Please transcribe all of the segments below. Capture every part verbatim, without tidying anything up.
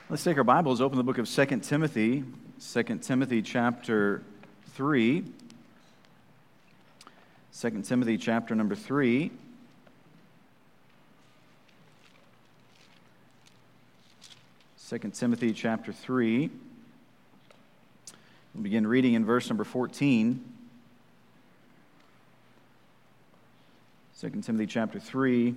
Let's take our Bibles, open the book of Second Timothy, Second Timothy chapter three. Second Timothy chapter number three. Second Timothy chapter three. We'll begin reading in verse number fourteen. Second Timothy chapter three,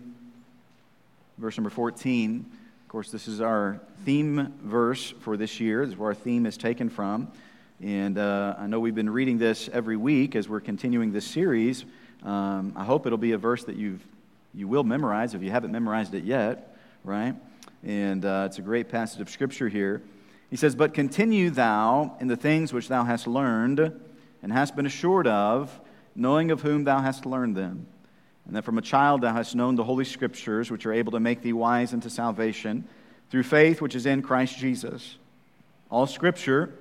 verse number fourteen. Of course, this is our theme verse for this year. This is where our theme is taken from. And uh, I know we've been reading this every week as we're continuing this series. Um, I hope it'll be a verse that you've you will memorize if you haven't memorized it yet, right? And uh, it's a great passage of Scripture here. He says, "But continue thou in the things which thou hast learned and hast been assured of, knowing of whom thou hast learned them. And that from a child thou hast known the Holy Scriptures, which are able to make thee wise unto salvation, through faith which is in Christ Jesus. All Scripture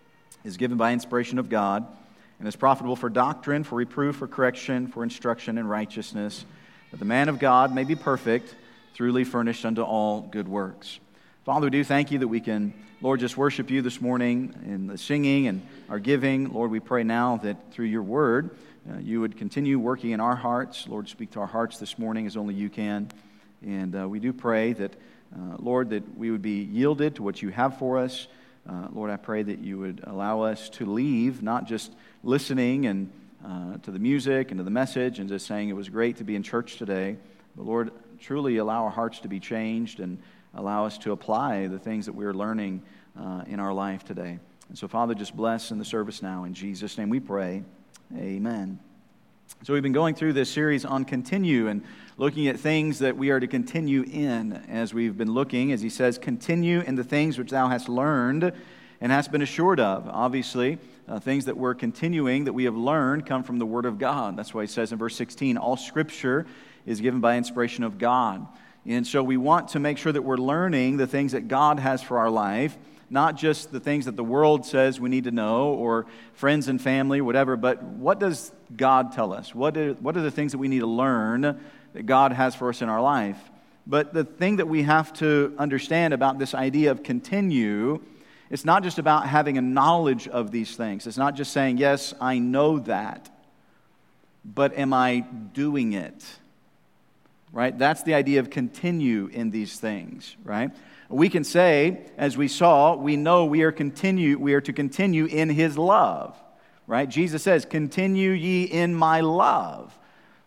is given by inspiration of God, and is profitable for doctrine, for reproof, for correction, for instruction in righteousness, that the man of God may be perfect, truly furnished unto all good works." Father, we do thank you that we can, Lord, just worship you this morning in the singing and our giving. Lord, we pray now that through your word, Uh, you would continue working in our hearts. Lord, speak to our hearts this morning as only you can. And uh, we do pray that, uh, Lord, that we would be yielded to what you have for us. Uh, Lord, I pray that you would allow us to leave, not just listening and uh, to the music and to the message and just saying it was great to be in church today. But Lord, truly allow our hearts to be changed and allow us to apply the things that we're learning uh, in our life today. And so, Father, just bless in the service now. In Jesus' name we pray. Amen. So we've been going through this series on continue and looking at things that we are to continue in as we've been looking, as he says, continue in the things which thou hast learned and hast been assured of. Obviously, uh, things that we're continuing, that we have learned, come from the Word of God. That's why he says in verse sixteen, all Scripture is given by inspiration of God. And so we want to make sure that we're learning the things that God has for our life, not just the things that the world says we need to know, or friends and family, whatever, but what does God tell us? What are, what are the things that we need to learn that God has for us in our life? But the thing that we have to understand about this idea of continue, it's not just about having a knowledge of these things. It's not just saying, yes, I know that, but am I doing it? Right? That's the idea of continue in these things, right? We can say, as we saw, we know we are continue we are to continue in his love, right? Jesus says, "Continue ye in my love."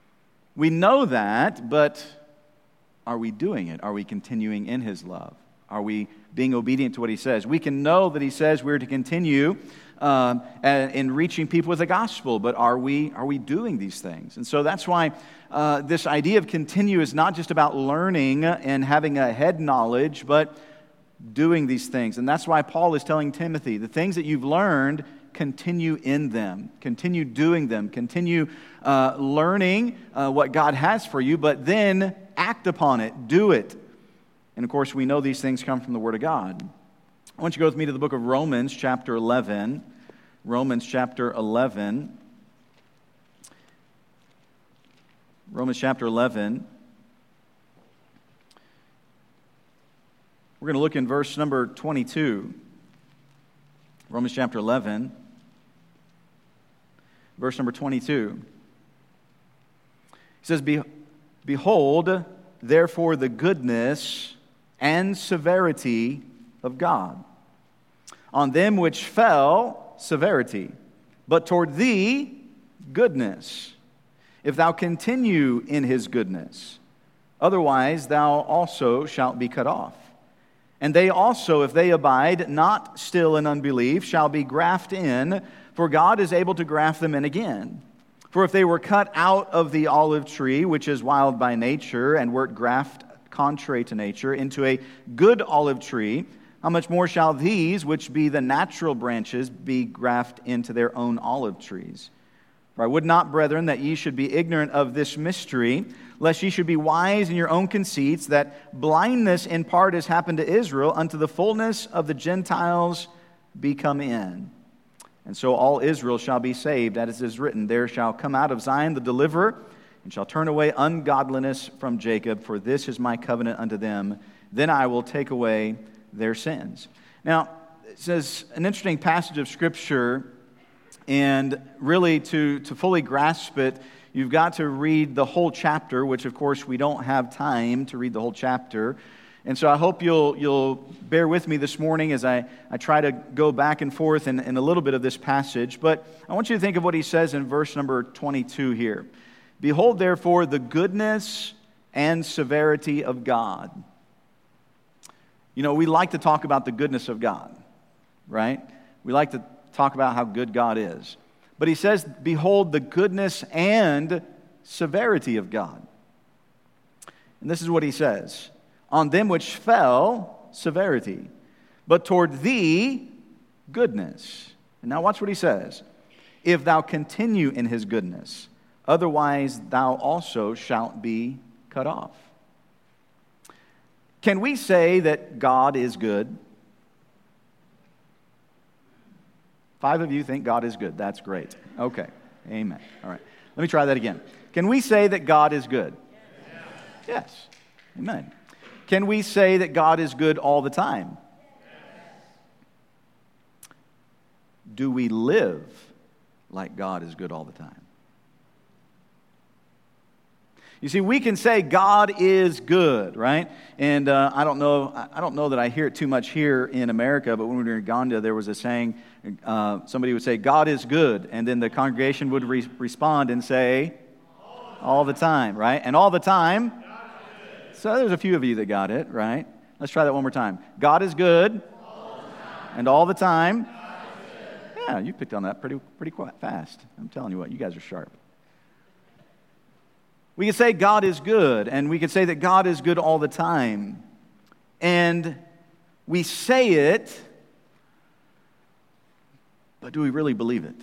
We know that, but are we doing it? Are we continuing in his love? Are we being obedient to what he says? We can know that he says we're to continue um, in reaching people with the gospel, but are we are we doing these things? And so that's why uh, this idea of continue is not just about learning and having a head knowledge, but doing these things. And that's why Paul is telling Timothy, the things that you've learned, continue in them, continue doing them, continue uh, learning uh, what God has for you, but then act upon it, do it. And of course, we know these things come from the Word of God. I want you to go with me to the book of Romans, chapter eleven. Romans, chapter eleven. Romans, chapter eleven. We're going to look in verse number twenty-two. Romans, chapter eleven. Verse number twenty-two. He says, "Behold, therefore, the goodness and severity of God. On them which fell, severity, but toward thee, goodness, if thou continue in his goodness. Otherwise thou also shalt be cut off. And they also, if they abide not still in unbelief, shall be grafted in, for God is able to graft them in again. For if they were cut out of the olive tree, which is wild by nature, and wert grafted contrary to nature, into a good olive tree, how much more shall these, which be the natural branches, be grafted into their own olive trees? For I would not, brethren, that ye should be ignorant of this mystery, lest ye should be wise in your own conceits, that blindness in part has happened to Israel, unto the fullness of the Gentiles be come in. And so all Israel shall be saved, as it is written, there shall come out of Zion the deliverer, and shall turn away ungodliness from Jacob, for this is my covenant unto them. Then I will take away their sins. Now, it says an interesting passage of Scripture, and really to, to fully grasp it, you've got to read the whole chapter, which of course we don't have time to read the whole chapter. And so I hope you'll you'll bear with me this morning as I, I try to go back and forth in, in a little bit of this passage. But I want you to think of what he says in verse number twenty-two here. Behold, therefore, the goodness and severity of God. You know, we like to talk about the goodness of God, right? We like to talk about how good God is. But he says, behold, the goodness and severity of God. And this is what he says. On them which fell, severity, but toward thee, goodness. And now watch what he says. If thou continue in his goodness, otherwise thou also shalt be cut off. Can we say that God is good? Five of you think God is good. That's great. Okay. Amen. All right. Let me try that again. Can we say that God is good? Yes. Yes. Amen. Can we say that God is good all the time? Yes. Do we live like God is good all the time? You see, we can say God is good, right? And uh, I don't know, I don't know that I hear it too much here in America, but when we were in Uganda, there was a saying, uh, somebody would say, God is good, and then the congregation would re- respond and say, all the time, right? And all the time, so there's a few of you that got it, right? Let's try that one more time. God is good, all and all the time. Yeah, you picked on that pretty pretty fast. I'm telling you what, you guys are sharp. We can say God is good, and we can say that God is good all the time. And we say it, but do we really believe it?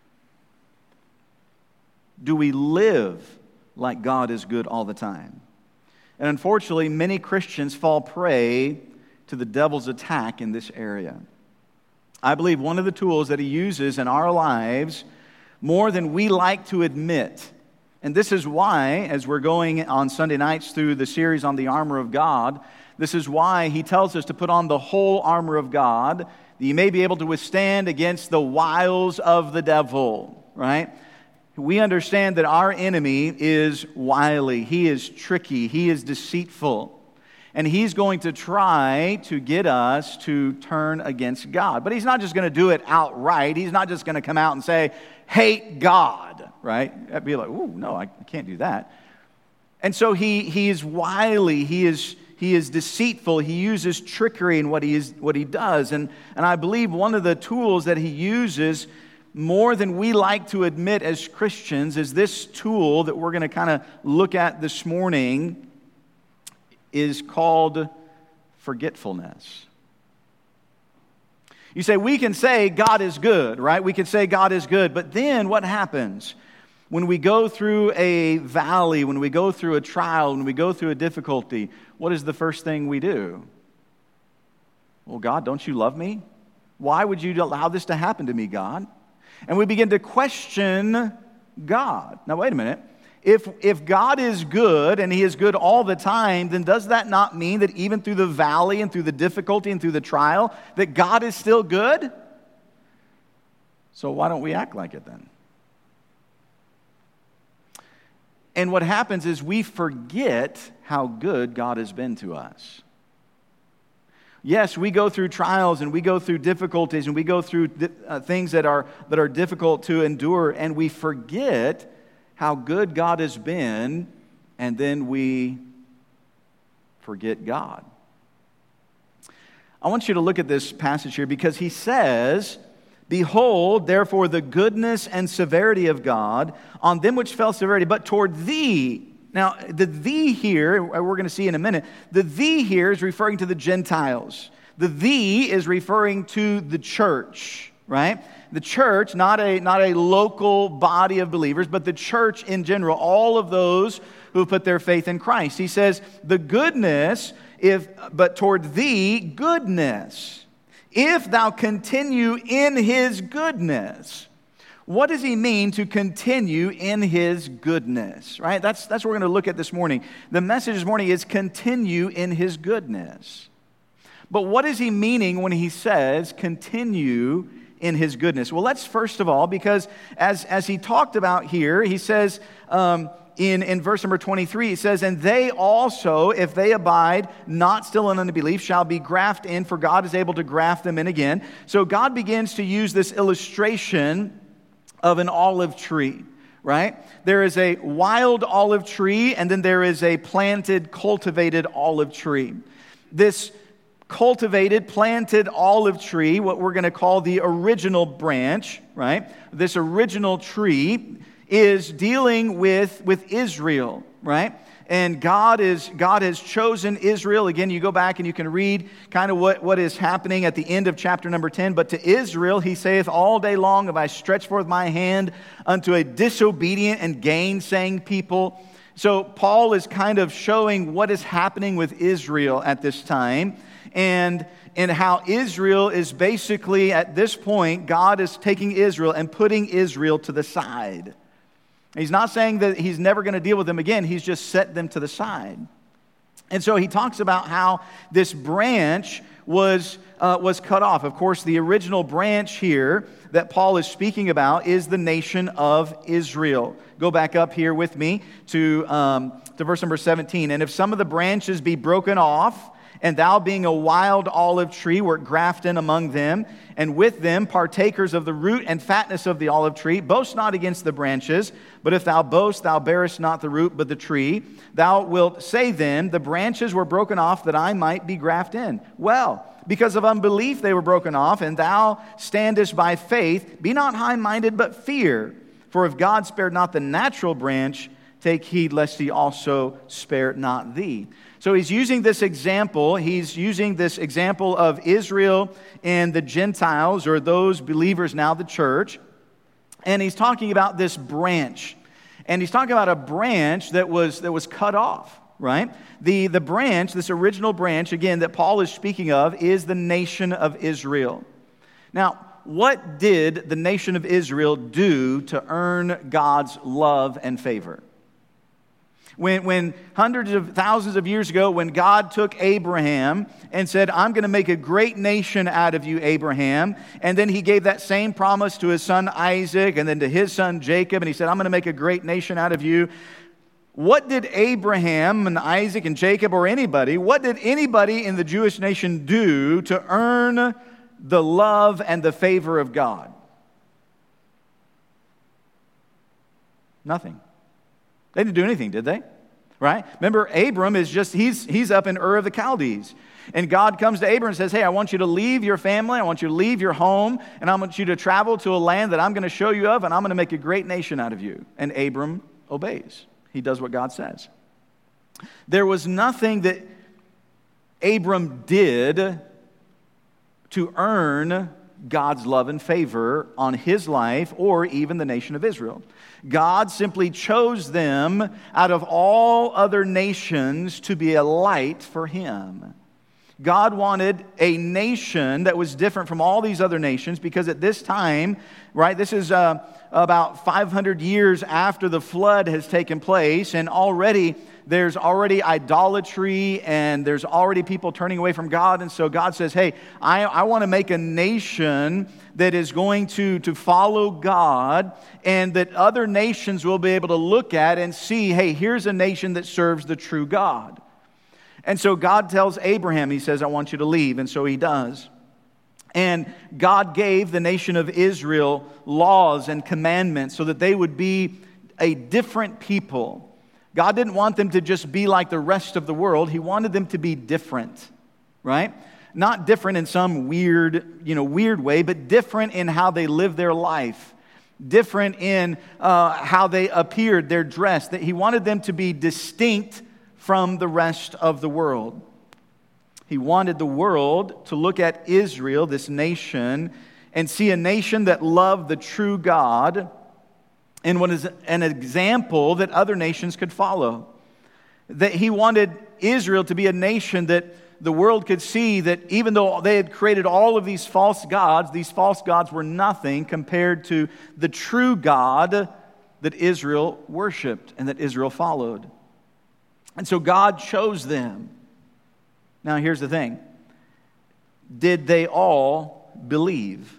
Do we live like God is good all the time? And unfortunately, many Christians fall prey to the devil's attack in this area. I believe one of the tools that he uses in our lives more than we like to admit, and this is why, as we're going on Sunday nights through the series on the armor of God, this is why he tells us to put on the whole armor of God, that you may be able to withstand against the wiles of the devil, right? We understand that our enemy is wily, he is tricky, he is deceitful, and he's going to try to get us to turn against God. But he's not just going to do it outright. He's not just going to come out and say, hate God, right? That'd be like, ooh, no, I can't do that. And so he he is wily, he is he is deceitful, he uses trickery in what he is what he does. And, and I believe one of the tools that he uses more than we like to admit as Christians is this tool that we're going to kind of look at this morning is called forgetfulness. You say, we can say God is good, right? We can say God is good, but then what happens? When we go through a valley, when we go through a trial, when we go through a difficulty, what is the first thing we do? Well, God, don't you love me? Why would you allow this to happen to me, God? And we begin to question God. Now, wait a minute. If, if God is good and he is good all the time, then does that not mean that even through the valley and through the difficulty and through the trial, that God is still good? So why don't we act like it then? And what happens is we forget how good God has been to us. Yes, we go through trials and we go through difficulties and we go through uh, things that are that are difficult to endure, and we forget how good God has been, and then we forget God. I want you to look at this passage here because he says, behold, therefore, the goodness and severity of God on them which fell severity, but toward thee. Now, the thee here, we're going to see in a minute, the thee here is referring to the Gentiles. The thee is referring to the church, right? The church, not a, not a local body of believers, but the church in general, all of those who put their faith in Christ. He says, the goodness, if but toward thee, goodness, if thou continue in his goodness. What does he mean to continue in his goodness, right? That's, that's what we're going to look at this morning. The message this morning is continue in his goodness. But what is he meaning when he says, continue in his goodness? Well, let's first of all, because as, as he talked about here, he says um, in, in verse number twenty-three, he says, and they also, if they abide not still in unbelief, shall be grafted in, for God is able to graft them in again. So God begins to use this illustration of an olive tree, right? There is a wild olive tree, and then there is a planted, cultivated olive tree. This cultivated, planted olive tree, what we're going to call the original branch, right? This original tree is dealing with, with Israel, right? And God is God has chosen Israel. Again, you go back and you can read kind of what, what is happening at the end of chapter number ten. But to Israel he saith, all day long have I stretched forth my hand unto a disobedient and gainsaying people. So Paul is kind of showing what is happening with Israel at this time. And, and how Israel is basically, at this point, God is taking Israel and putting Israel to the side. He's not saying that he's never going to deal with them again. He's just set them to the side. And so he talks about how this branch was, uh, was cut off. Of course, the original branch here that Paul is speaking about is the nation of Israel. Go back up here with me to, um, to verse number seventeen. And if some of the branches be broken off, and thou being a wild olive tree wert grafted in among them, and with them partakers of the root and fatness of the olive tree, boast not against the branches, but if thou boast, thou bearest not the root, but the tree. Thou wilt say then, the branches were broken off that I might be grafted in. Well, because of unbelief they were broken off, and thou standest by faith. Be not high-minded, but fear. For if God spared not the natural branch, take heed lest he also spare not thee. So he's using this example, he's using this example of Israel and the Gentiles, or those believers now, the church, and he's talking about this branch. And he's talking about a branch that was that was cut off, right? The, the branch, this original branch, again, that Paul is speaking of, is the nation of Israel. Now, what did the nation of Israel do to earn God's love and favor? When, when hundreds of thousands of years ago, when God took Abraham and said, I'm going to make a great nation out of you, Abraham. And then he gave that same promise to his son Isaac and then to his son Jacob. And he said, I'm going to make a great nation out of you. What did Abraham and Isaac and Jacob or anybody, what did anybody in the Jewish nation do to earn the love and the favor of God? Nothing. They didn't do anything, did they? Right? Remember, Abram is just, he's, he's up in Ur of the Chaldees. And God comes to Abram and says, hey, I want you to leave your family, I want you to leave your home, and I want you to travel to a land that I'm going to show you of, and I'm going to make a great nation out of you. And Abram obeys. He does what God says. There was nothing that Abram did to earn God's love and favor on his life or even the nation of Israel. God simply chose them out of all other nations to be a light for him. God wanted a nation that was different from all these other nations because at this time, right, this is uh, about five hundred years after the flood has taken place, and already there's already idolatry and there's already people turning away from God. And so God says, hey, I, I want to make a nation that is going to, to follow God and that other nations will be able to look at and see, hey, here's a nation that serves the true God. And so God tells Abraham, he says, I want you to leave. And so he does. And God gave the nation of Israel laws and commandments so that they would be a different people. God didn't want them to just be like the rest of the world. He wanted them to be different, right? Not different in some weird, you know, weird way, but different in how they live their life. Different in uh, how they appeared, their dress. That He wanted them to be distinct from the rest of the world. He wanted the world to look at Israel, this nation, and see a nation that loved the true God and what is an example that other nations could follow. That He wanted Israel to be a nation that the world could see that even though they had created all of these false gods, these false gods were nothing compared to the true God that Israel worshiped and that Israel followed. And so God chose them. Now here's the thing. did they all believe?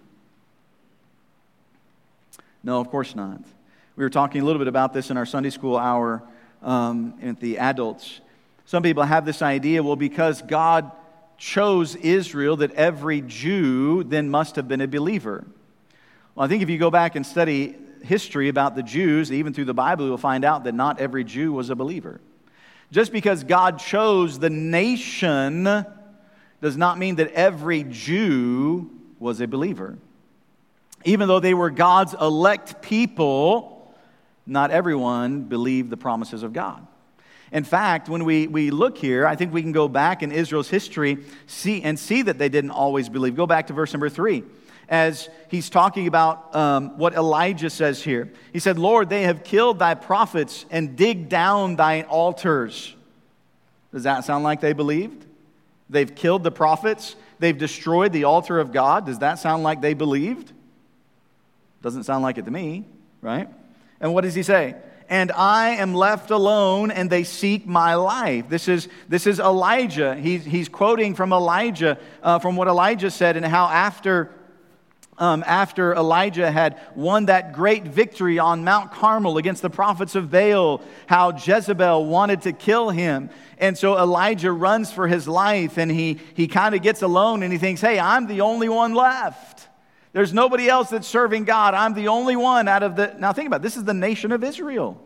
No, of course not. We were talking a little bit about this in our Sunday school hour um, at the adults. Some people have this idea, well, because God chose Israel, that every Jew then must have been a believer. Well, I think if you go back and study history about the Jews, even through the Bible, you'll find out that not every Jew was a believer. Just because God chose the nation does not mean that every Jew was a believer. Even though they were God's elect people, not everyone believed the promises of God. In fact, when we, we look here, I think we can go back in Israel's history see and see that they didn't always believe. Go back to verse number three. As he's talking about um, what Elijah says here. He said, Lord, they have killed thy prophets and digged down thine altars. Does that sound like they believed? They've killed the prophets. They've destroyed the altar of God. Does that sound like they believed? Doesn't sound like it to me, right? And what does he say? And I am left alone, and they seek my life. This is this is Elijah. He's, he's quoting from Elijah, uh, from what Elijah said, and how after... Um, after Elijah had won that great victory on Mount Carmel against the prophets of Baal, how Jezebel wanted to kill him. And so Elijah runs for his life, and he, he kind of gets alone, and he thinks, hey, I'm the only one left. There's nobody else that's serving God. I'm the only one out of the... Now think about it. This is the nation of Israel.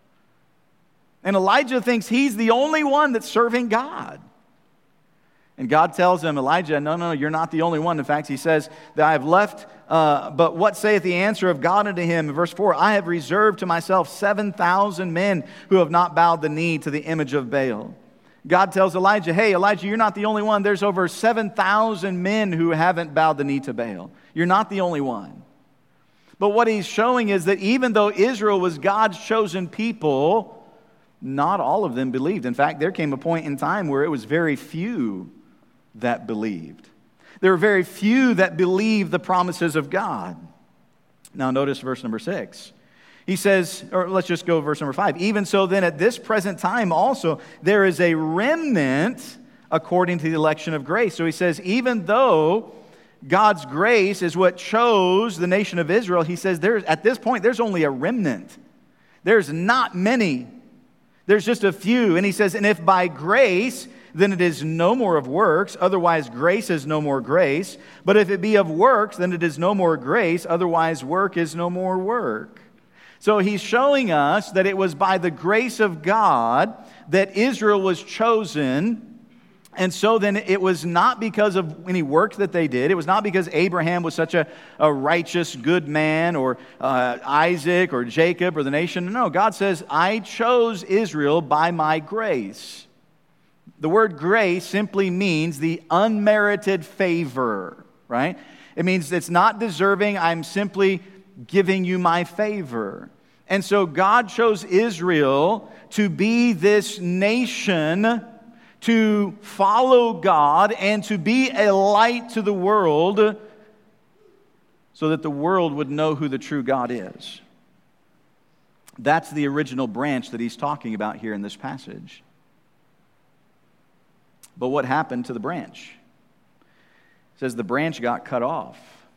And Elijah thinks he's the only one that's serving God. And God tells him, Elijah, no, no, you're not the only one. In fact, he says that I have left, uh, but what saith the answer of God unto him? In verse four, I have reserved to myself seven thousand men who have not bowed the knee to the image of Baal. God tells Elijah, hey, Elijah, you're not the only one. There's over seven thousand men who haven't bowed the knee to Baal. You're not the only one. But what he's showing is that even though Israel was God's chosen people, not all of them believed. In fact, there came a point in time where it was very few that believed. There were very few that believed the promises of God. Now notice verse number six. He says, or let's just go verse number five. Even so then at this present time also there is a remnant according to the election of grace. So he says, even though God's grace is what chose the nation of Israel, he says there at this point there's only a remnant. There's not many. There's just a few. And he says, and if by grace, then it is no more of works, otherwise grace is no more grace. But if it be of works, then it is no more grace, otherwise work is no more work. So he's showing us that it was by the grace of God that Israel was chosen. And so then it was not because of any work that they did. It was not because Abraham was such a, a righteous, good man, or uh, Isaac or Jacob or the nation. No, God says, I chose Israel by my grace. The word grace simply means the unmerited favor, right? It means it's not deserving. I'm simply giving you my favor. And so God chose Israel to be this nation, to follow God and to be a light to the world so that the world would know who the true God is. That's the original branch that he's talking about here in this passage. But what happened to the branch? It says the branch got cut off.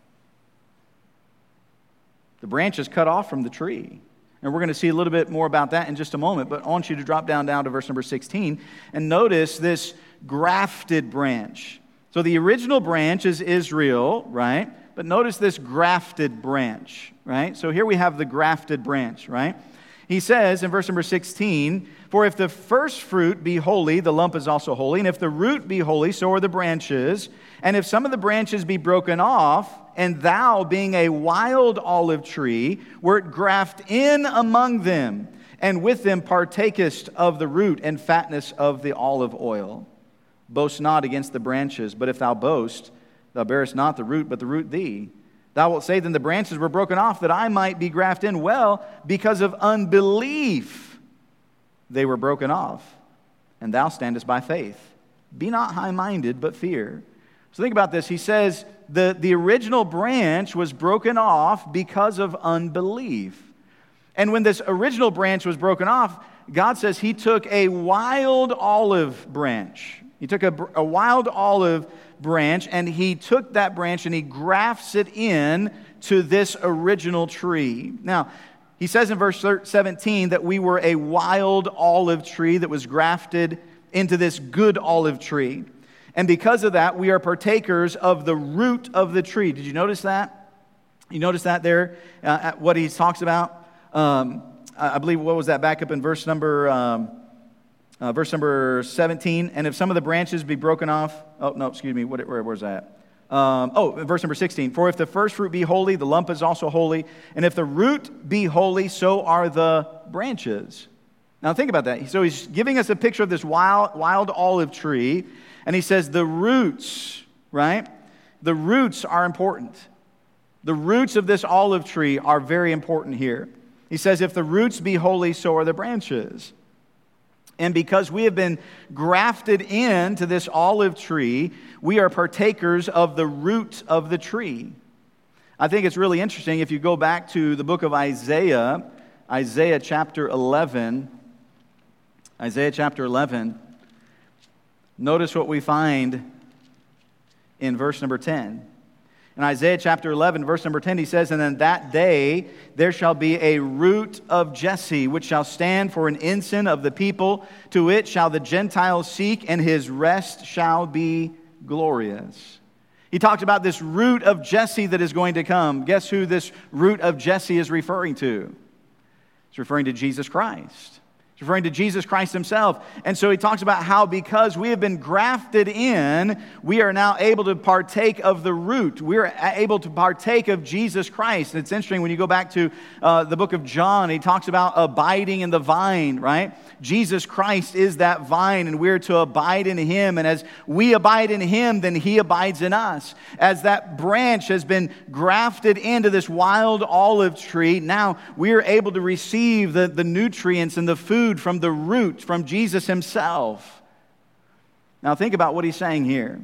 The branch is cut off from the tree. And we're going to see a little bit more about that in just a moment. But I want you to drop down, down to verse number sixteen and notice this grafted branch. So the original branch is Israel, right? But notice this grafted branch, right? So here we have the grafted branch, right? He says in verse number sixteen, for if the first fruit be holy, the lump is also holy. And if the root be holy, so are the branches. And if some of the branches be broken off, and thou, being a wild olive tree, wert graft in among them, and with them partakest of the root and fatness of the olive oil. Boast not against the branches, but if thou boast, thou bearest not the root, but the root thee. Thou wilt say, then the branches were broken off, that I might be grafted in. Well, because of unbelief they were broken off, and thou standest by faith. Be not high-minded, but fear. So think about this. He says the, the original branch was broken off because of unbelief. And when this original branch was broken off, God says he took a wild olive branch. He took a, a wild olive branch, and he took that branch and he grafts it in to this original tree. Now, he says in verse seventeen that we were a wild olive tree that was grafted into this good olive tree. And because of that, we are partakers of the root of the tree. Did you notice that? You notice that there, uh, at what he talks about? Um, I believe, what was that? Back up in verse number um, uh, verse number seventeen. And if some of the branches be broken off, oh, no, excuse me, what, where was that? Um, oh, verse number sixteen. For if the first fruit be holy, the lump is also holy. And if the root be holy, so are the branches. Now think about that. So he's giving us a picture of this wild, wild olive tree. And he says the roots, right? The roots are important. The roots of this olive tree are very important here. He says, if the roots be holy, so are the branches. And because we have been grafted into this olive tree, we are partakers of the root of the tree. I think it's really interesting if you go back to the book of Isaiah, Isaiah chapter eleven, Isaiah chapter eleven, notice what we find in verse number ten. In Isaiah chapter eleven, verse number ten, he says, and in that day there shall be a root of Jesse, which shall stand for an ensign of the people. To it shall the Gentiles seek, and his rest shall be glorious. He talks about this root of Jesse that is going to come. Guess who this root of Jesse is referring to? It's referring to Jesus Christ. He's referring to Jesus Christ himself. And so he talks about how because we have been grafted in, we are now able to partake of the root. We're able to partake of Jesus Christ. And it's interesting when you go back to uh, the book of John, he talks about abiding in the vine, right? Jesus Christ is that vine, and we're to abide in him. And as we abide in him, then he abides in us. As that branch has been grafted into this wild olive tree, now we are able to receive the, the nutrients and the food from the root, from Jesus himself. Now think about what he's saying here.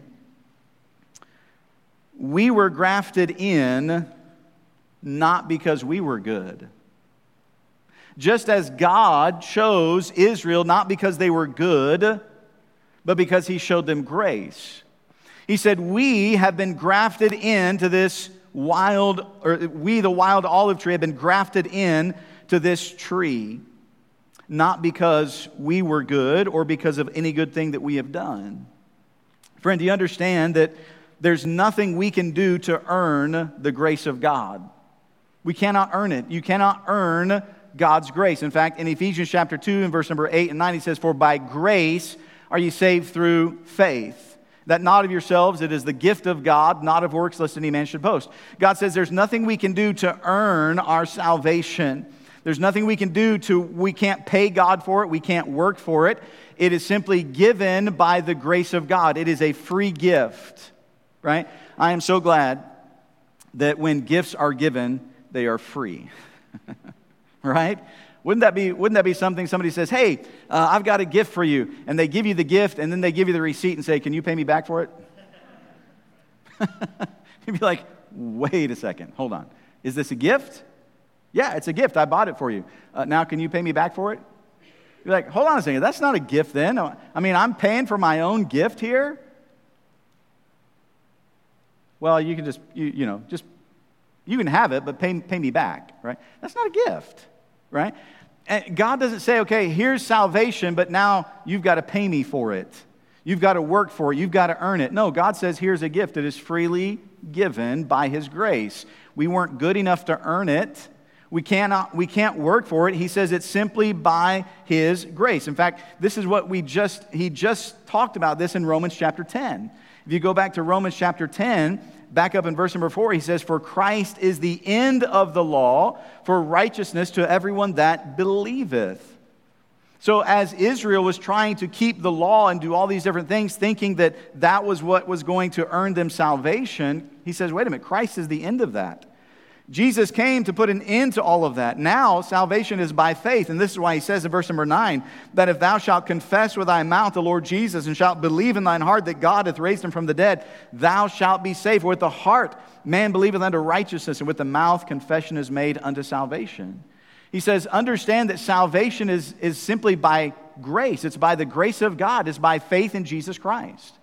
We were grafted in not because we were good. Just as God chose Israel not because they were good, but because he showed them grace. He said, we have been grafted into this wild, or we, the wild olive tree, have been grafted in to this tree. Not because we were good or because of any good thing that we have done. Friend, do you understand that there's nothing we can do to earn the grace of God? We cannot earn it. You cannot earn God's grace. In fact, in Ephesians chapter two and verse number eight and nine, he says, for by grace are you saved through faith. That not of yourselves, it is the gift of God, not of works, lest any man should boast. God says there's nothing we can do to earn our salvation. There's nothing we can do to, we can't pay God for it. We can't work for it. It is simply given by the grace of God. It is a free gift, right? I am so glad that when gifts are given, they are free, right? Wouldn't that be, wouldn't that be something somebody says, hey, uh, I've got a gift for you. And they give you the gift and then they give you the receipt and say, can you pay me back for it? You'd be like, wait a second, hold on. Is this a gift? Yeah, it's a gift. I bought it for you. Uh, now, can you pay me back for it? You're like, hold on a second. That's not a gift then. I mean, I'm paying for my own gift here? Well, you can just, you, you know, just, you can have it, but pay, pay me back, right? That's not a gift, right? And God doesn't say, okay, here's salvation, but now you've got to pay me for it. You've got to work for it. You've got to earn it. No, God says, here's a gift. It is freely given by his grace. We weren't good enough to earn it. We cannot, we can't work for it. He says it's simply by his grace. In fact, this is what we just, he just talked about this in Romans chapter ten. If you go back to Romans chapter ten, back up in verse number four, he says, for Christ is the end of the law for righteousness to everyone that believeth. So as Israel was trying to keep the law and do all these different things, thinking that that was what was going to earn them salvation, he says, wait a minute, Christ is the end of that. Jesus came to put an end to all of that. Now, salvation is by faith. And this is why he says in verse number nine, that if thou shalt confess with thy mouth the Lord Jesus, and shalt believe in thine heart that God hath raised him from the dead, thou shalt be saved. For with the heart man believeth unto righteousness, and with the mouth confession is made unto salvation. He says, understand that salvation is, is simply by grace. It's by the grace of God. It's by faith in Jesus Christ.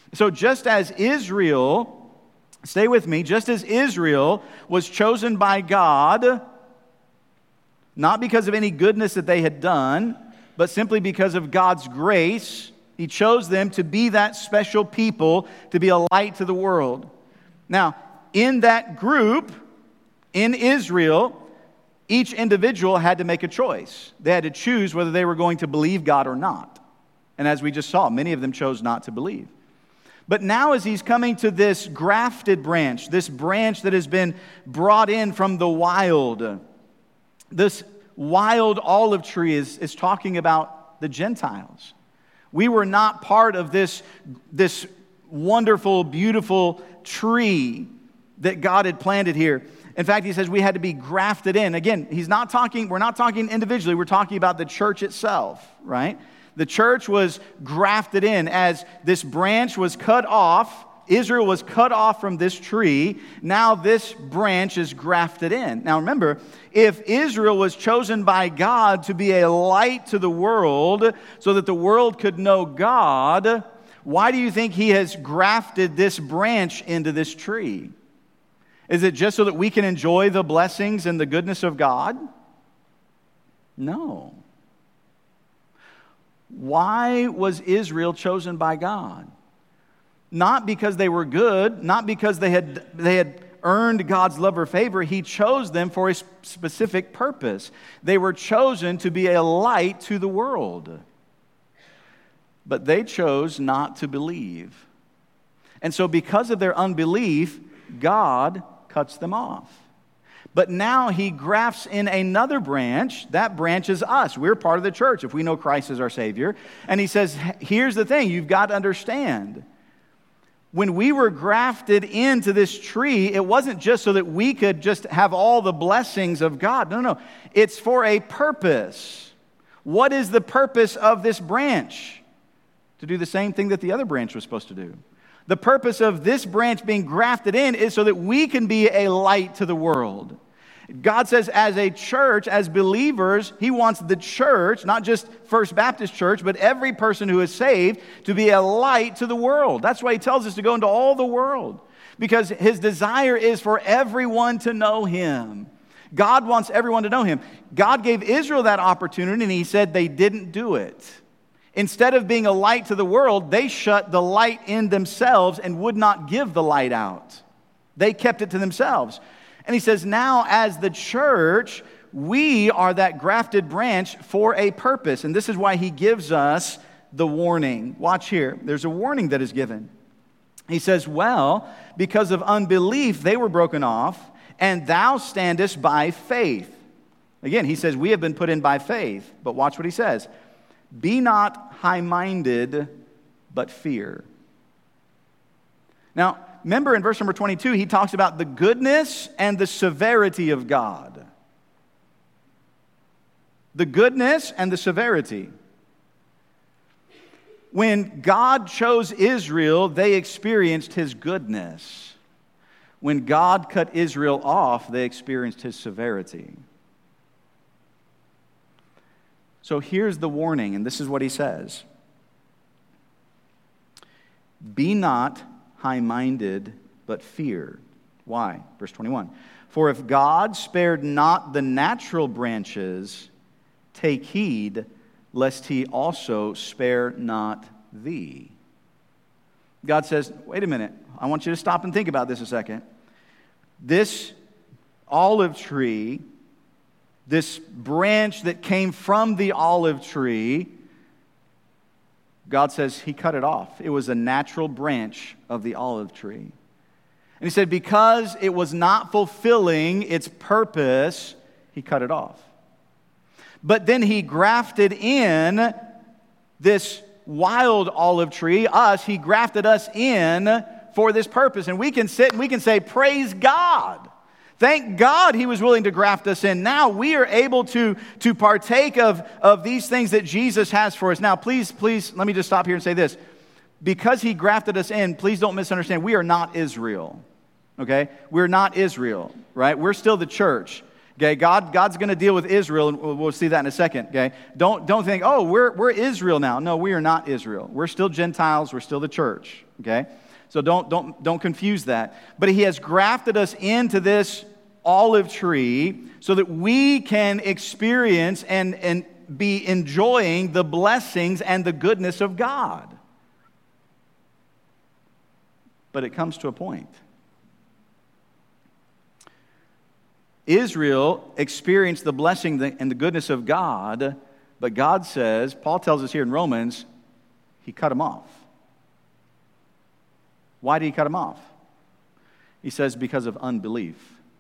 So just as Israel, stay with me, just as Israel was chosen by God, not because of any goodness that they had done, but simply because of God's grace, He chose them to be that special people, to be a light to the world. Now, in that group, in Israel, each individual had to make a choice. They had to choose whether they were going to believe God or not. And as we just saw, many of them chose not to believe. But now as He's coming to this grafted branch, this branch that has been brought in from the wild, this wild olive tree is, is talking about the Gentiles. We were not part of this, this wonderful, beautiful tree that God had planted here. In fact, He says we had to be grafted in. Again, He's not talking, we're not talking individually, we're talking about the church itself, right? The church was grafted in as this branch was cut off. Israel was cut off from this tree. Now this branch is grafted in. Now remember, if Israel was chosen by God to be a light to the world so that the world could know God, why do you think He has grafted this branch into this tree? Is it just so that we can enjoy the blessings and the goodness of God? No. Why was Israel chosen by God? Not because they were good, not because they had, they had earned God's love or favor. He chose them for a specific purpose. They were chosen to be a light to the world. But they chose not to believe. And so because of their unbelief, God cuts them off. But now He grafts in another branch. That branch is us. We're part of the church if we know Christ as our Savior. And He says, here's the thing, you've got to understand. When we were grafted into this tree, it wasn't just so that we could just have all the blessings of God. No, no, it's for a purpose. What is the purpose of this branch? To do the same thing that the other branch was supposed to do. The purpose of this branch being grafted in is so that we can be a light to the world. God says as a church, as believers, He wants the church, not just First Baptist Church, but every person who is saved to be a light to the world. That's why He tells us to go into all the world, because His desire is for everyone to know Him. God wants everyone to know Him. God gave Israel that opportunity, and He said they didn't do it. Instead of being a light to the world, they shut the light in themselves and would not give the light out. They kept it to themselves. And He says, now as the church, we are that grafted branch for a purpose. And this is why He gives us the warning. Watch here. There's a warning that is given. He says, well, because of unbelief, they were broken off, and thou standest by faith. Again, He says, we have been put in by faith. But watch what He says. Be not high-minded, but fear. Now, remember in verse number twenty-two, He talks about the goodness and the severity of God. The goodness and the severity. When God chose Israel, they experienced His goodness. When God cut Israel off, they experienced His severity. So here's the warning, and this is what He says. Be not high-minded, but fear. Why? Verse twenty-one. For if God spared not the natural branches, take heed, lest He also spare not thee. God says, wait a minute. I want you to stop and think about this a second. This olive tree, this branch that came from the olive tree, God says He cut it off. It was a natural branch of the olive tree. And He said because it was not fulfilling its purpose, He cut it off. But then He grafted in this wild olive tree, us, He grafted us in for this purpose. And we can sit and we can say, praise God. Thank God He was willing to graft us in. Now we are able to, to partake of, of these things that Jesus has for us. Now, please, please, let me just stop here and say this. Because He grafted us in, please don't misunderstand. We are not Israel, okay? We're not Israel, right? We're still the church. Okay, God, God's going to deal with Israel, and we'll see that in a second. Okay, don't don't think, oh, we're we're Israel now. No, we are not Israel. We're still Gentiles. We're still the church. Okay, so don't don't don't confuse that. But He has grafted us into this olive tree so that we can experience and and be enjoying the blessings and the goodness of God. But it comes to a point. Israel experienced the blessing and the goodness of God, but God says, Paul tells us here in Romans, He cut them off. Why did He cut them off? He says, because of unbelief.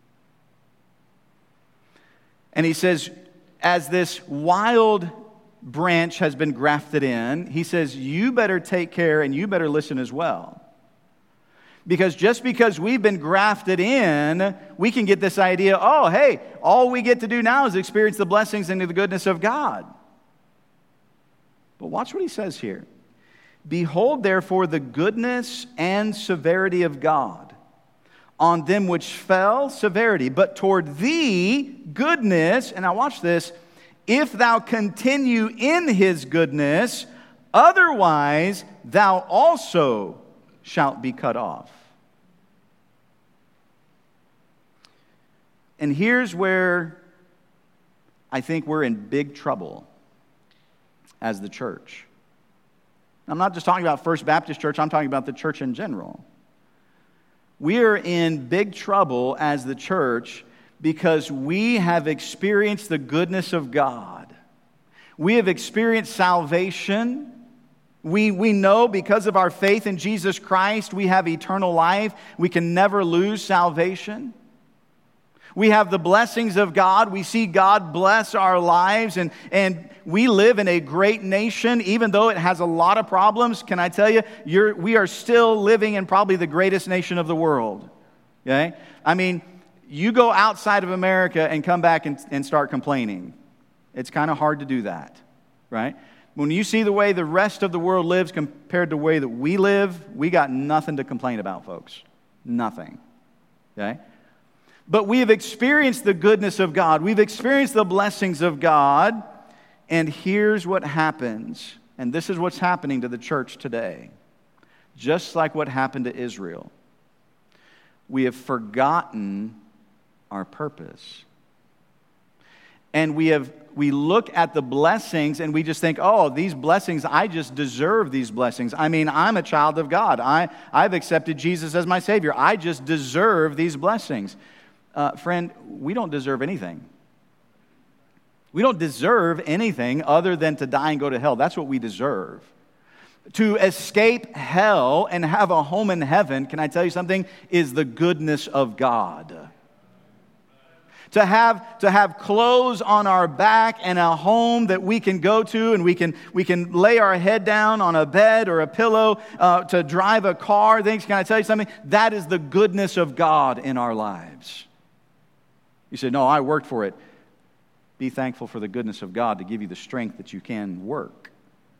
And He says, as this wild branch has been grafted in, He says, you better take care and you better listen as well. Because just because we've been grafted in, we can get this idea, oh, hey, all we get to do now is experience the blessings and the goodness of God. But watch what He says here. Behold, therefore, the goodness and severity of God. On them which fell, severity. But toward thee, goodness. And now watch this. If thou continue in His goodness, otherwise thou also shalt be cut off. And here's where I think we're in big trouble as the church. I'm not just talking about First Baptist Church, I'm talking about the church in general. We are in big trouble as the church because we have experienced the goodness of God. We have experienced salvation. We, we know because of our faith in Jesus Christ, we have eternal life. We can never lose salvation. We have the blessings of God. We see God bless our lives, and, and we live in a great nation, even though it has a lot of problems. Can I tell you, you're, we are still living in probably the greatest nation of the world. Okay? I mean, you go outside of America and come back and, and start complaining. It's kind of hard to do that, right? When you see the way the rest of the world lives compared to the way that we live, we got nothing to complain about, folks. Nothing. Okay? But we have experienced the goodness of God. We've experienced the blessings of God. And here's what happens. And this is what's happening to the church today. Just like what happened to Israel. We have forgotten our purpose. And we have we look at the blessings and we just think, oh, these blessings, I just deserve these blessings. I mean, I'm a child of God. I, I've accepted Jesus as my Savior. I just deserve these blessings. Uh, friend, we don't deserve anything. We don't deserve anything other than to die and go to hell. That's what we deserve. To escape hell and have a home in heaven, can I tell you something, is the goodness of God. To have, to have clothes on our back and a home that we can go to and we can, we can lay our head down on a bed or a pillow, uh, to drive a car, things, can I tell you something? That is the goodness of God in our lives. You say, no, I worked for it. Be thankful for the goodness of God to give you the strength that you can work.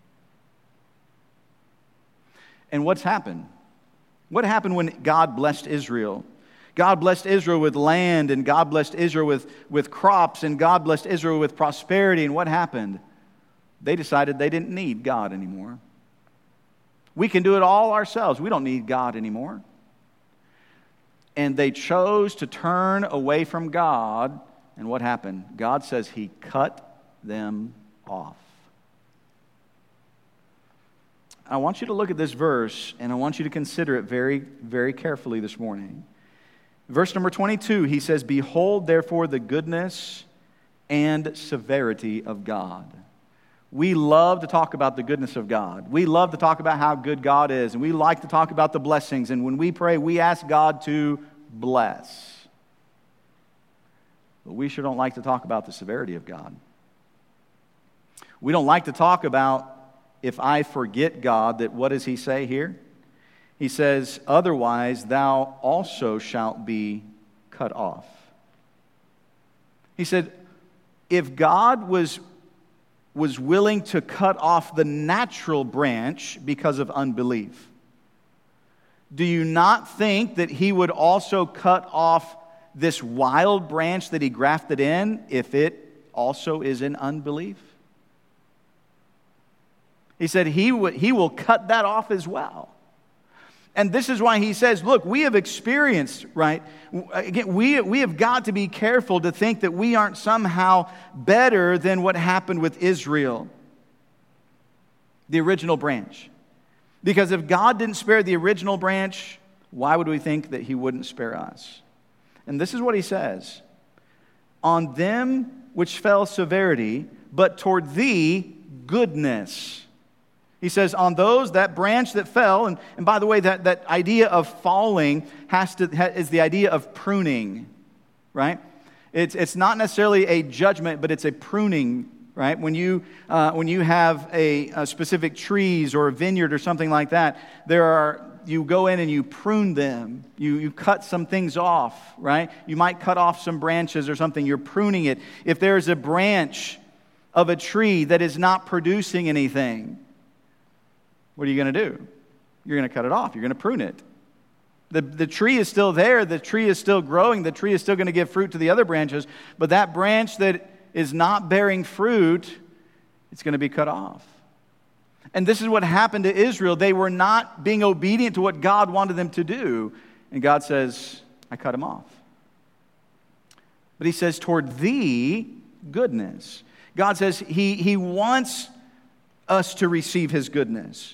And what's happened? What happened when God blessed Israel? God blessed Israel with land, and God blessed Israel with, with crops, and God blessed Israel with prosperity. And what happened? They decided they didn't need God anymore. We can do it all ourselves. We don't need God anymore. And they chose to turn away from God. And what happened? God says He cut them off. I want you to look at this verse, and I want you to consider it very, very carefully this morning. Verse number twenty-two, he says, behold, therefore, the goodness and severity of God. We love to talk about the goodness of God. We love to talk about how good God is, and we like to talk about the blessings. And when we pray, we ask God to bless. But we sure don't like to talk about the severity of God. We don't like to talk about, if I forget God, that what does He say here? He says, otherwise thou also shalt be cut off. He said, if God was, was willing to cut off the natural branch because of unbelief, do you not think that He would also cut off this wild branch that he grafted in if it also is in unbelief? He said he, w- he will cut that off as well. And this is why he says, look, we have experienced, right? Again, we, we have got to be careful to think that we aren't somehow better than what happened with Israel, the original branch. Because if God didn't spare the original branch, why would we think that he wouldn't spare us? And this is what he says. On them which fell severity, but toward thee goodness. He says, on those, that branch that fell, and, and by the way, that, that idea of falling has to ha, is the idea of pruning, right? It's, it's not necessarily a judgment, but it's a pruning, right? When you, uh, when you have a, a specific trees or a vineyard or something like that, there are, you go in and you prune them. You, you cut some things off, right? You might cut off some branches or something. You're pruning it. If there's a branch of a tree that is not producing anything, what are you going to do? You're going to cut it off. You're going to prune it. The, the tree is still there. The tree is still growing. The tree is still going to give fruit to the other branches. But that branch that is not bearing fruit, it's going to be cut off. And this is what happened to Israel. They were not being obedient to what God wanted them to do. And God says, I cut them off. But he says, toward thee, goodness. God says he, he wants us to receive his goodness.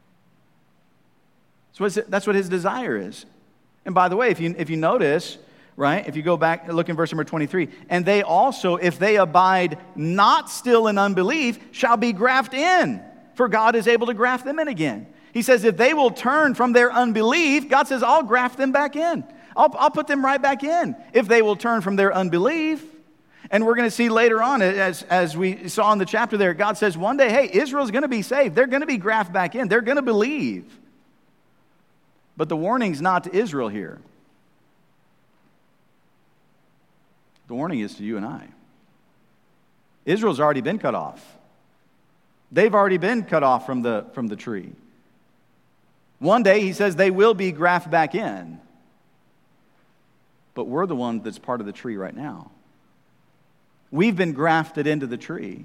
So that's what his desire is. And by the way, if you if you notice, right, if you go back, look in verse number twenty-three, and they also, if they abide not still in unbelief, shall be grafted in, for God is able to graft them in again. He says if they will turn from their unbelief, God says, I'll graft them back in. I'll, I'll put them right back in. If they will turn from their unbelief. And we're going to see later on, as, as we saw in the chapter there, God says one day, hey, Israel's going to be saved. They're going to be grafted back in. They're going to believe. But the warning's not to Israel here. The warning is to you and I. Israel's already been cut off. They've already been cut off from the, from the tree. One day, he says, they will be grafted back in. But we're the one that's part of the tree right now. We've been grafted into the tree.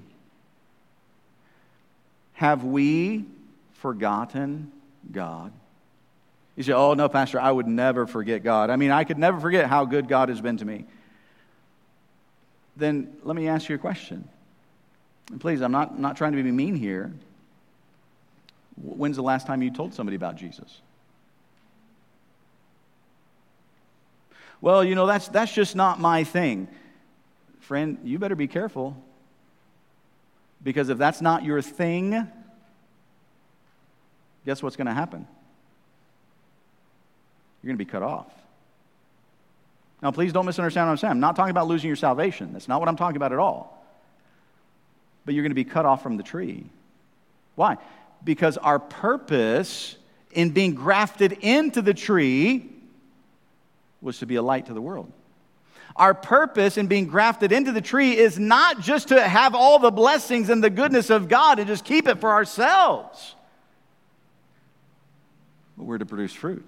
Have we forgotten God? You say, oh, no, Pastor, I would never forget God. I mean, I could never forget how good God has been to me. Then let me ask you a question. And please, I'm not, not trying to be mean here. When's the last time you told somebody about Jesus? Well, you know, that's that's just not my thing. Friend, you better be careful. Because if that's not your thing, guess what's going to happen? You're going to be cut off. Now, please don't misunderstand what I'm saying. I'm not talking about losing your salvation. That's not what I'm talking about at all. But you're going to be cut off from the tree. Why? Because our purpose in being grafted into the tree was to be a light to the world. Our purpose in being grafted into the tree is not just to have all the blessings and the goodness of God and just keep it for ourselves. But we're to produce fruit.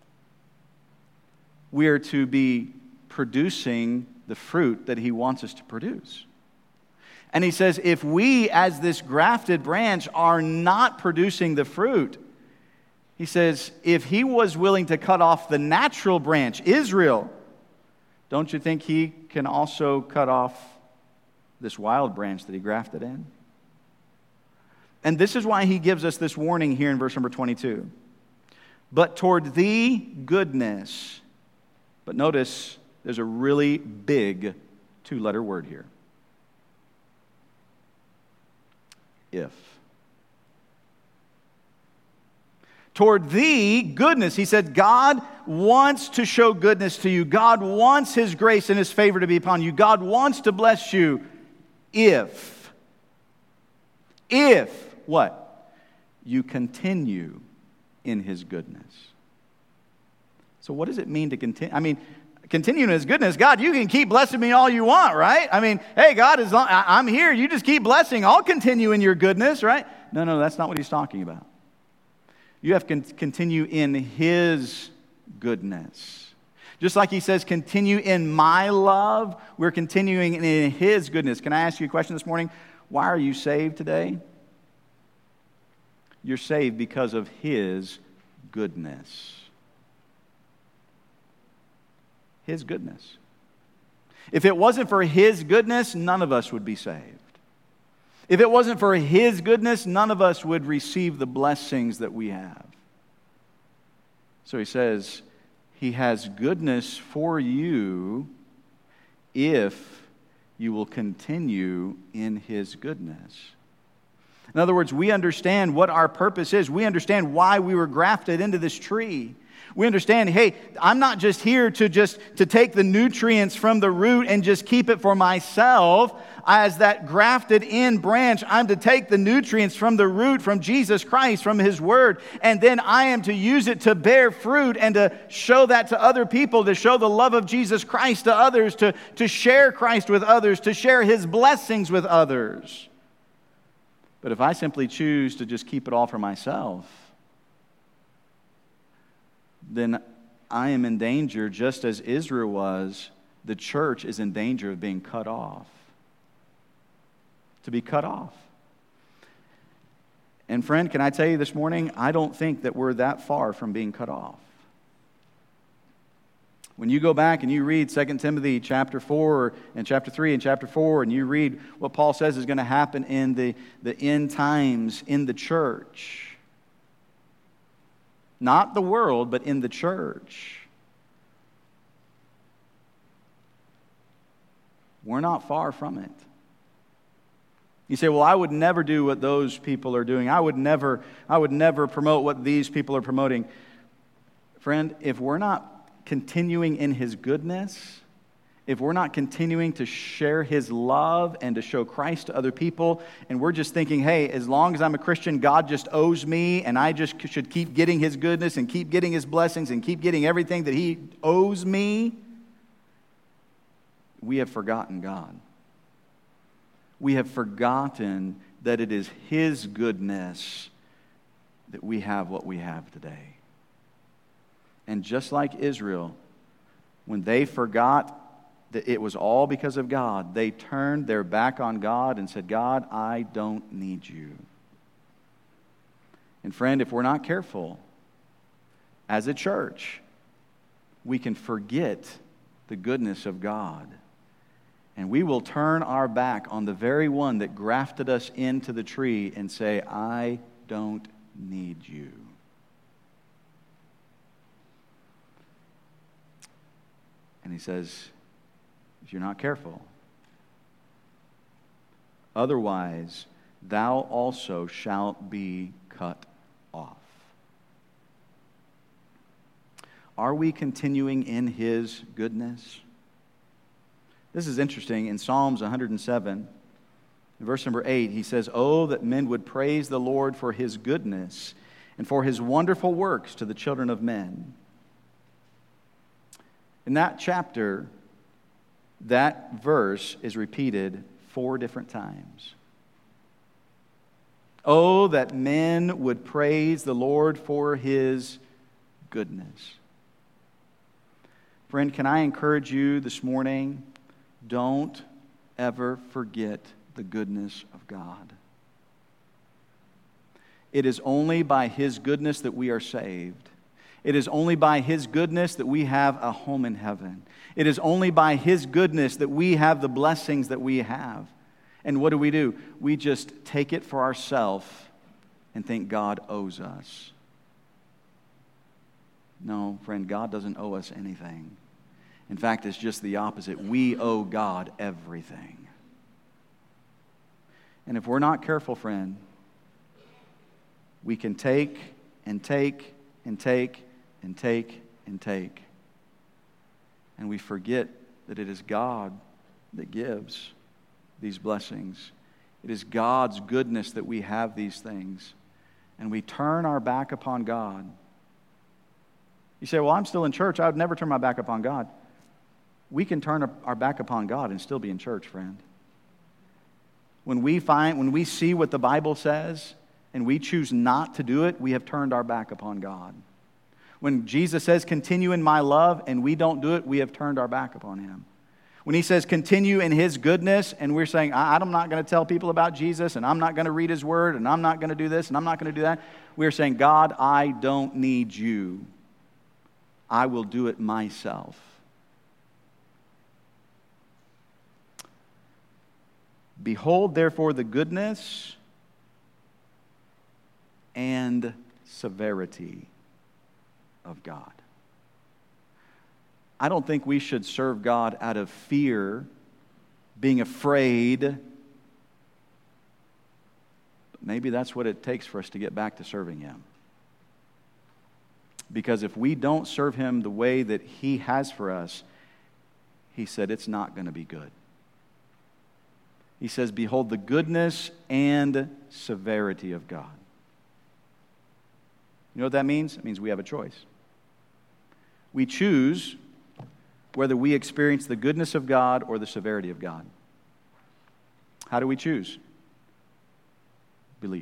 We are to be producing the fruit that he wants us to produce. And he says, if we, as this grafted branch, are not producing the fruit, he says, if he was willing to cut off the natural branch, Israel, don't you think he can also cut off this wild branch that he grafted in? And this is why he gives us this warning here in verse number twenty-two. But toward thee goodness. But notice there's a really big two-letter word here. If. Toward thee, goodness. He said, God wants to show goodness to you. God wants his grace and his favor to be upon you. God wants to bless you if, if, what? You continue in his goodness. So what does it mean to continue? I mean, continue in his goodness. God, you can keep blessing me all you want, right? I mean, hey, God, as long, I'm here. You just keep blessing. I'll continue in your goodness, right? No, no, that's not what he's talking about. You have to continue in his goodness. Just like he says, continue in my love, we're continuing in his goodness. Can I ask you a question this morning? Why are you saved today? You're saved because of his goodness. His goodness. If it wasn't for his goodness, none of us would be saved. If it wasn't for his goodness, none of us would receive the blessings that we have. So he says, he has goodness for you if you will continue in his goodness. In other words, we understand what our purpose is. We understand why we were grafted into this tree. We understand, hey, I'm not just here to just to take the nutrients from the root and just keep it for myself. As that grafted in branch, I'm to take the nutrients from the root, from Jesus Christ, from his word, and then I am to use it to bear fruit and to show that to other people, to show the love of Jesus Christ to others, to, to share Christ with others, to share his blessings with others. But if I simply choose to just keep it all for myself, then I am in danger, just as Israel was. The church is in danger of being cut off. To be cut off. And friend, can I tell you this morning, I don't think that we're that far from being cut off. When you go back and you read Second Timothy chapter four and chapter three and chapter four, and you read what Paul says is going to happen in the, the end times in the church, not the world, but in the church, we're not far from it. You say, well, I would never do what those people are doing. I would never, I would never promote what these people are promoting. Friend, if we're not continuing in his goodness, if we're not continuing to share his love and to show Christ to other people, and we're just thinking, hey, as long as I'm a Christian, God just owes me, and I just should keep getting his goodness and keep getting his blessings and keep getting everything that he owes me, we have forgotten God. We have forgotten that it is his goodness that we have what we have today. And just like Israel, when they forgot that it was all because of God, they turned their back on God and said, God, I don't need you. And friend, if we're not careful, as a church, we can forget the goodness of God. And we will turn our back on the very one that grafted us into the tree and say, I don't need you. And he says, if you're not careful, otherwise thou also shalt be cut off. Are we continuing in his goodness? This is interesting. In Psalms one hundred seven, verse number eight, he says, oh, that men would praise the Lord for his goodness and for his wonderful works to the children of men. In that chapter, that verse is repeated four different times. Oh, that men would praise the Lord for his goodness. Friend, can I encourage you this morning? Don't ever forget the goodness of God. It is only by his goodness that we are saved. It is only by his goodness that we have a home in heaven. It is only by his goodness that we have the blessings that we have. And what do we do? We just take it for ourselves and think God owes us. No, friend, God doesn't owe us anything. In fact, it's just the opposite. We owe God everything. And if we're not careful, friend, we can take and take and take and take and take. And we forget that it is God that gives these blessings. It is God's goodness that we have these things. And we turn our back upon God. You say, well, I'm still in church. I would never turn my back upon God. We can turn our back upon God and still be in church, friend. When we find, when we see what the Bible says and we choose not to do it, we have turned our back upon God. When Jesus says, continue in my love, and we don't do it, we have turned our back upon him. When he says, continue in his goodness, and we're saying, I'm not going to tell people about Jesus, and I'm not going to read his word, and I'm not going to do this, and I'm not going to do that, we're saying, God, I don't need you. I will do it myself. Behold, therefore, the goodness and severity of God. I don't think we should serve God out of fear, being afraid. But maybe that's what it takes for us to get back to serving him. Because if we don't serve him the way that he has for us, he said it's not going to be good. He says, behold the goodness and severity of God. You know what that means? It means we have a choice. We choose whether we experience the goodness of God or the severity of God. How do we choose? Belief.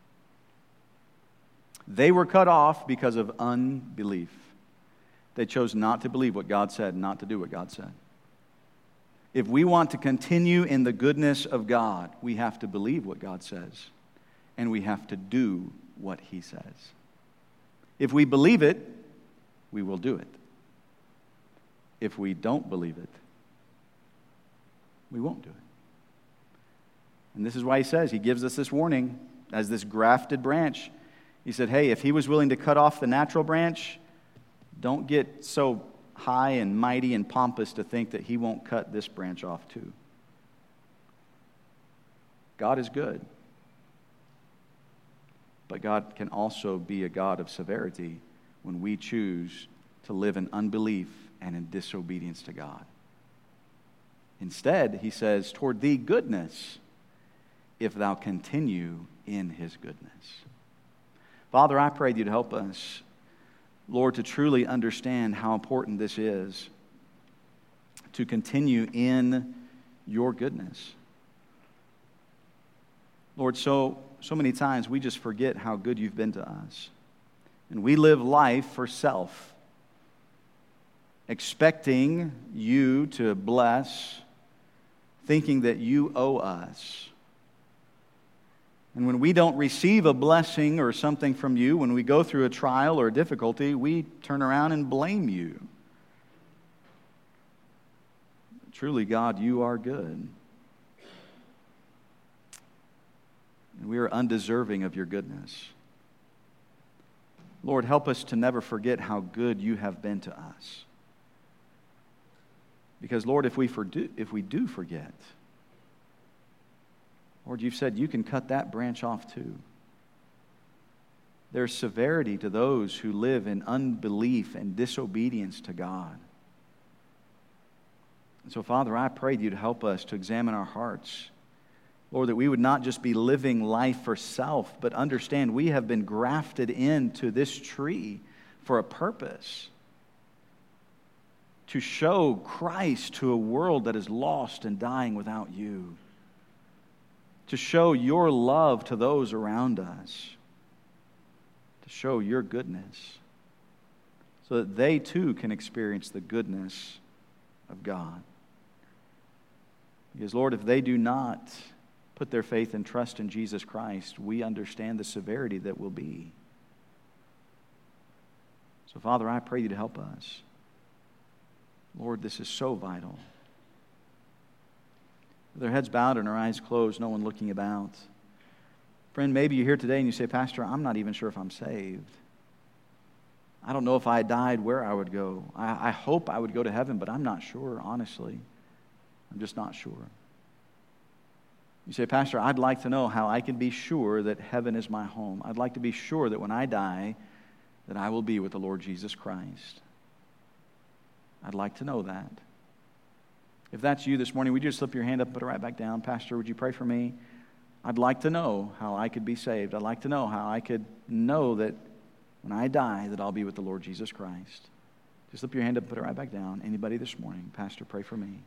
They were cut off because of unbelief. They chose not to believe what God said, not to do what God said. If we want to continue in the goodness of God, we have to believe what God says, and we have to do what he says. If we believe it, we will do it. If we don't believe it, we won't do it. And this is why he says, he gives us this warning as this grafted branch. He said, hey, if he was willing to cut off the natural branch, don't get so high and mighty and pompous to think that he won't cut this branch off too. God is good. But God can also be a God of severity when we choose to live in unbelief and in disobedience to God. Instead, he says, toward thee goodness, if thou continue in his goodness. Father, I pray you'd help us, Lord, to truly understand how important this is, to continue in your goodness. Lord, so, so many times we just forget how good you've been to us. And we live life for self, expecting you to bless, thinking that you owe us. And when we don't receive a blessing or something from you, when we go through a trial or a difficulty, we turn around and blame you. Truly, God, you are good. And we are undeserving of your goodness. Lord, help us to never forget how good you have been to us. Because, Lord, if we, fordo, if we do forget, Lord, you've said you can cut that branch off too. There's severity to those who live in unbelief and disobedience to God. And so, Father, I pray that you'd help us to examine our hearts. Lord, that we would not just be living life for self, but understand we have been grafted into this tree for a purpose. To show Christ to a world that is lost and dying without you. To show your love to those around us. To show your goodness. So that they too can experience the goodness of God. Because, Lord, if they do not put their faith and trust in Jesus Christ, we understand the severity that will be. So, Father, I pray you to help us. Lord, this is so vital. With our heads bowed and our eyes closed, no one looking about. Friend, maybe you're here today and you say, Pastor, I'm not even sure if I'm saved. I don't know if I died where I would go. I, I hope I would go to heaven, but I'm not sure, honestly. I'm just not sure. You say, Pastor, I'd like to know how I can be sure that heaven is my home. I'd like to be sure that when I die, that I will be with the Lord Jesus Christ. I'd like to know that. If that's you this morning, would you just slip your hand up and put it right back down? Pastor, would you pray for me? I'd like to know how I could be saved. I'd like to know how I could know that when I die, that I'll be with the Lord Jesus Christ. Just slip your hand up and put it right back down. Anybody this morning? Pastor, pray for me.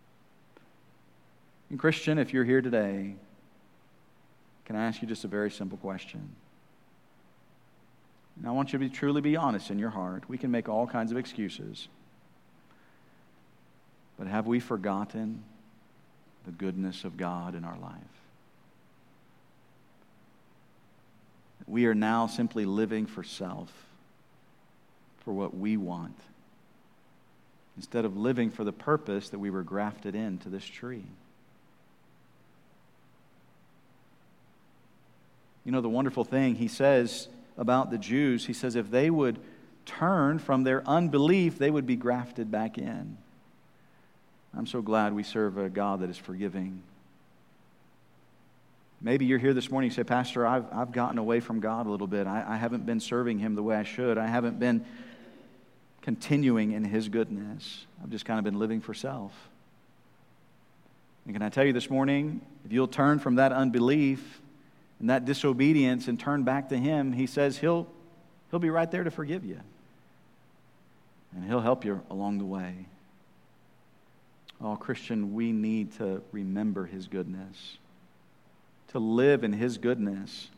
And Christian, if you're here today, can I ask you just a very simple question? And I want you to be, truly be honest in your heart. We can make all kinds of excuses. But have we forgotten the goodness of God in our life? We are now simply living for self, for what we want, instead of living for the purpose that we were grafted into this tree. You know, the wonderful thing he says about the Jews, he says if they would turn from their unbelief, they would be grafted back in. I'm so glad we serve a God that is forgiving. Maybe you're here this morning, you say, Pastor, I've, I've gotten away from God a little bit. I, I haven't been serving Him the way I should. I haven't been continuing in His goodness. I've just kind of been living for self. And can I tell you this morning, if you'll turn from that unbelief and that disobedience and turn back to Him, He says He'll, He'll be right there to forgive you. And He'll help you along the way. Oh, Christian, we need to remember His goodness, to live in His goodness,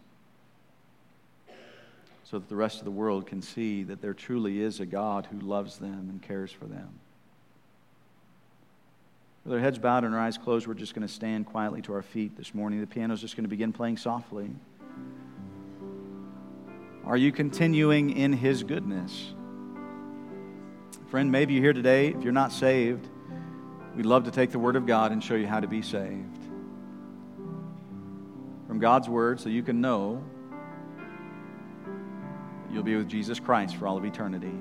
so that the rest of the world can see that there truly is a God who loves them and cares for them. With our heads bowed and our eyes closed, we're just going to stand quietly to our feet this morning. The piano's just going to begin playing softly. Are you continuing in His goodness? Friend, maybe you're here today. If you're not saved, we'd love to take the Word of God and show you how to be saved. From God's Word, so you can know that you'll be with Jesus Christ for all of eternity.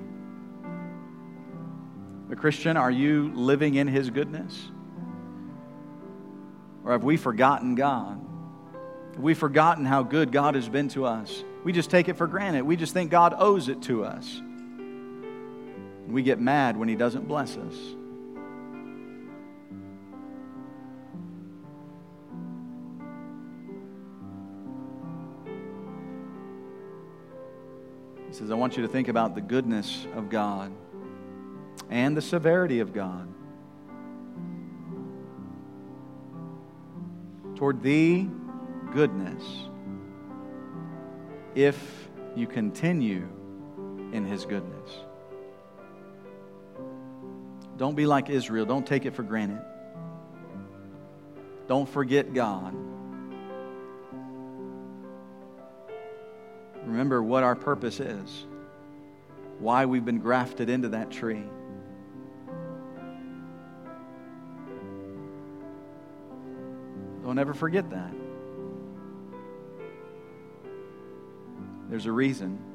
But Christian, are you living in His goodness? Or have we forgotten God? Have we forgotten how good God has been to us? We just take it for granted. We just think God owes it to us. And we get mad when He doesn't bless us. He says, I want you to think about the goodness of God and the severity of God toward thee, goodness, if you continue in His goodness. Don't be like Israel. Don't take it for granted. Don't forget God. Remember what our purpose is, why we've been grafted into that tree. Don't ever forget that. There's a reason.